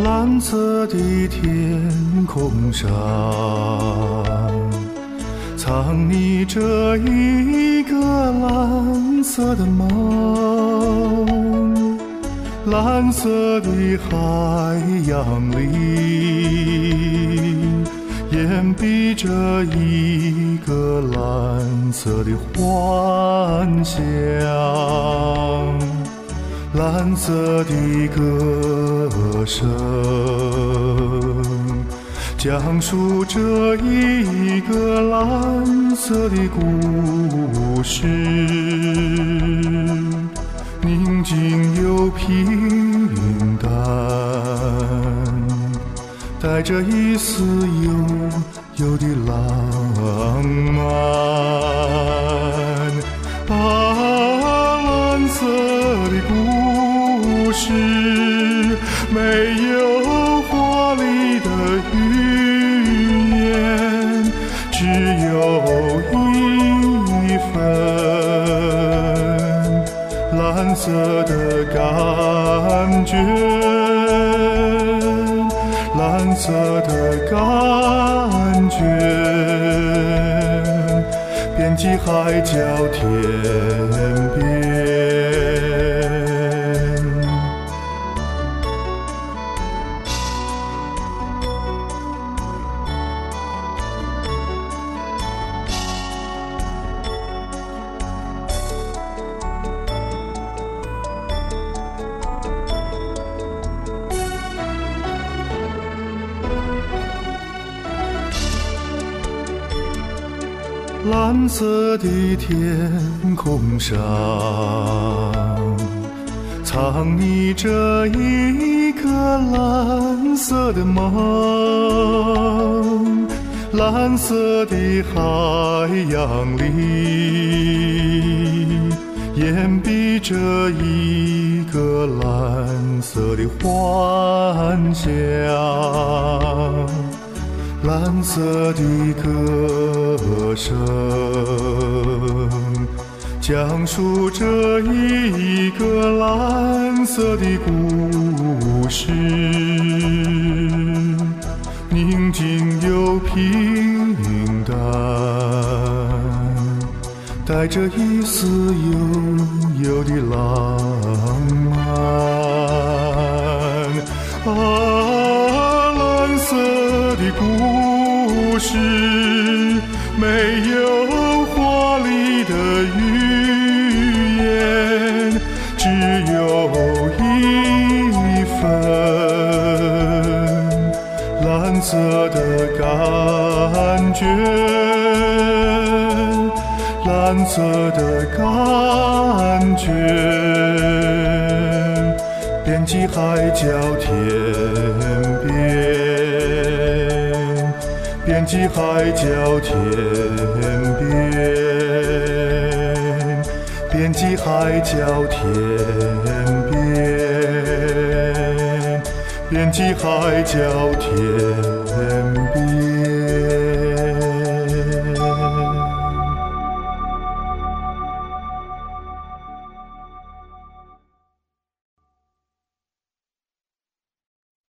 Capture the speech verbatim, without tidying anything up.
蓝色的天空上，藏匿着一个蓝色的梦，蓝色的海洋里掩蔽着一个蓝色的幻想，蓝色的歌声讲述着一个蓝色的故事，宁静又平淡，带着一丝悠悠的浪漫。啊，蓝色的故事没有华丽的语言，只有一份蓝色的感觉，蓝色的感觉，遍及海角天边。蓝色的天空上，藏匿着一个蓝色的梦，蓝色的海洋里掩蔽着一个蓝色的幻想，蓝色的歌声讲述着一个蓝色的故事，宁静又平淡，带着一丝悠悠的浪漫。啊，蓝色的故事没有华丽的语言，只有一份蓝色的感觉，蓝色的感觉，遍及海角天边，遍及海角天边，遍及海角天边，遍及海角天边。